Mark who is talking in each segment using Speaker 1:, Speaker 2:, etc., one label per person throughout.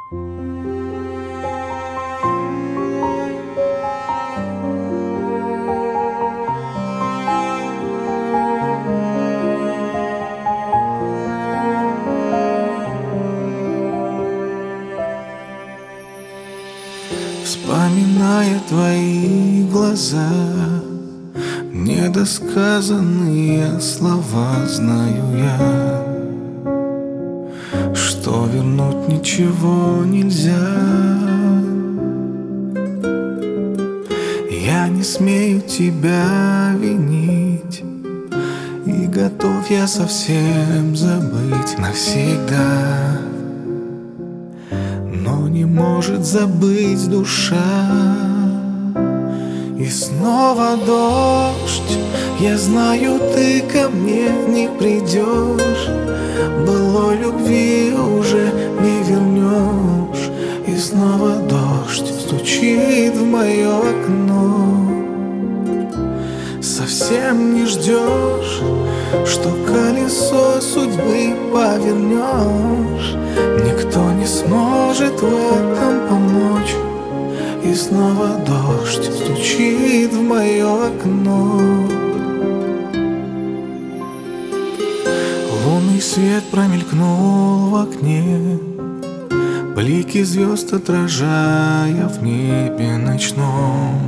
Speaker 1: Вспоминая твои глаза, недосказанные слова, знаю я, что вернуть ничего нельзя. Я не смею тебя винить, и готов я совсем забыть навсегда. Но не может забыть душа. И снова дождь, я знаю, ты ко мне не придешь, былой любви уже не вернешь. И снова дождь стучит в мое окно. Совсем не ждешь, что колесо судьбы повернешь. Никто не сможет в этом помочь. И снова дождь стучит в мое окно. Лунный свет промелькнул в окне, блики звезд отражая в небе ночном.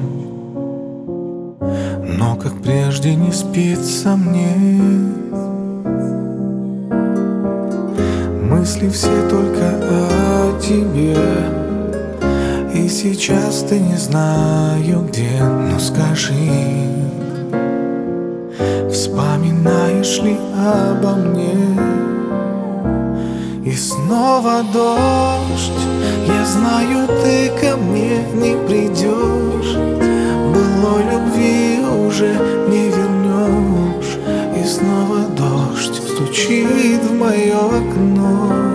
Speaker 1: Но как прежде не спится мне, мысли все только о тебе. И сейчас ты не знаю где, но скажи, вспоминаешь ли обо мне? И снова дождь, я знаю, ты ко мне не придешь, былой любви уже не вернешь. И снова дождь стучит в мое окно.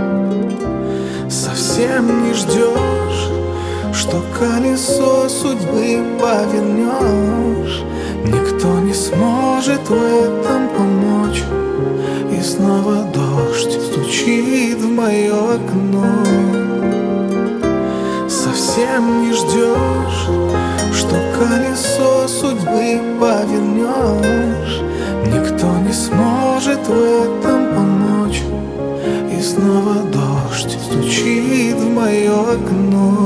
Speaker 1: Совсем не ждешь, что колесо судьбы повернешь. Никто не сможет в этом помочь. И снова дождь стучит в мое окно. Совсем не ждешь, что колесо судьбы повернешь. Никто не сможет в этом помочь. И снова дождь стучит в мое окно.